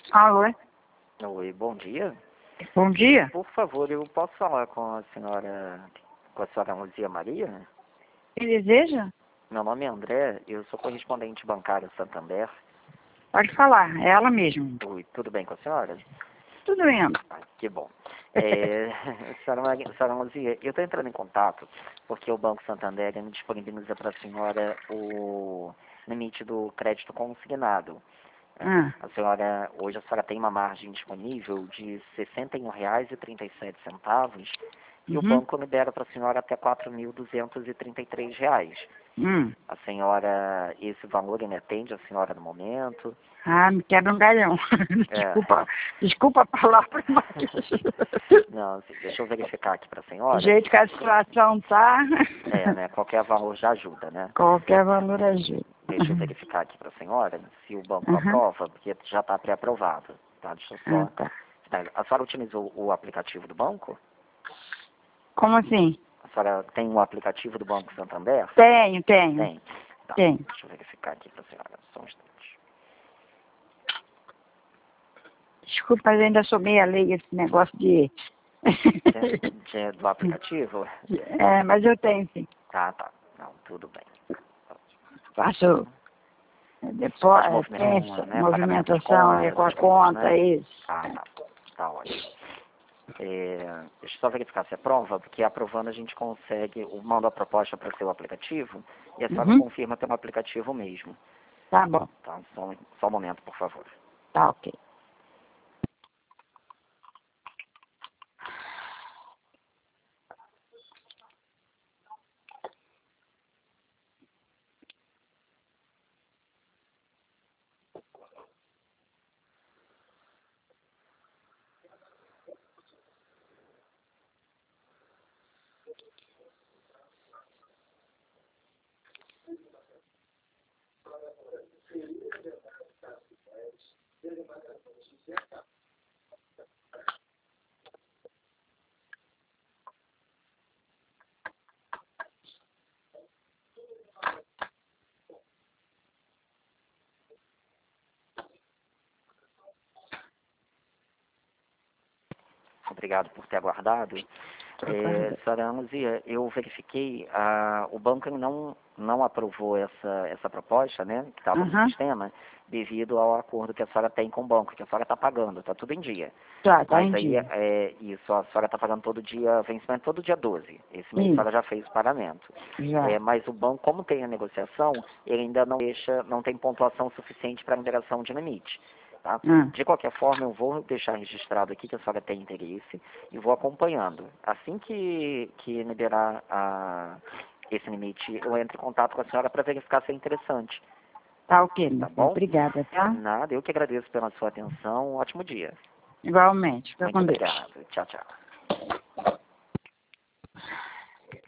Alô? Oi, bom dia. Bom dia. Por favor, eu posso falar com a senhora Luzia Maria? O que deseja? Meu nome é André, eu sou correspondente bancário Santander. Pode falar, é ela mesmo. Oi, tudo bem com a senhora? Tudo indo. Ah, que bom. Senhora Luzia, eu estou entrando em contato porque o Banco Santander me disponibiliza para a senhora o limite do crédito consignado. Hoje a senhora tem uma margem disponível de R$ 61,37 e o banco libera para a senhora até R$ 4.233. A senhora, esse valor ele atende a senhora no momento? Me quebra um galhão. Desculpa a palavra, mas... Não, deixa eu verificar aqui para a senhora. Do jeito que a situação tá... né? Qualquer valor já ajuda, né? Qualquer valor ajuda. Deixa eu verificar aqui para a senhora se o banco aprova, porque já está pré-aprovado. Tá? Deixa eu só... Tá. A senhora utilizou o aplicativo do banco? Como assim? A senhora tem um aplicativo do Banco Santander? Tenho. Tem? Tá. Tenho. Deixa eu verificar aqui para a senhora, só um instante. Desculpa, mas eu ainda sou meia leiga esse negócio de... Do aplicativo? Mas eu tenho, sim. Tá. Não, tudo bem. Faço depois, movimentação com a conta, né? Isso. Tá ótimo. Deixa eu só verificar se aprova, porque aprovando a gente consegue, manda a proposta para o seu aplicativo e a senhora confirma pelo aplicativo mesmo. Tá bom. Tá, só um momento, por favor. Tá, ok. Obrigado por ter aguardado. Senhora Luzia, eu verifiquei, o banco não aprovou essa proposta, né, que estava no sistema, devido ao acordo que a senhora tem com o banco, que a senhora está pagando, está tudo em dia. Tá em Mas aí, dia. isso, a senhora está pagando todo dia, vencimento todo dia 12. Esse mês a senhora já fez o pagamento. Já. Mas o banco, como tem a negociação, ele ainda não tem pontuação suficiente para liberação de limite. Tá? De qualquer forma, eu vou deixar registrado aqui que a senhora tem interesse e vou acompanhando. Assim que liberar esse limite, eu entro em contato com a senhora para verificar se é interessante. Tá ok, Tá bom? Obrigada, tá? Nada, eu que agradeço pela sua atenção. Um ótimo dia. Igualmente. Fica Muito com Deus. obrigado. Tchau.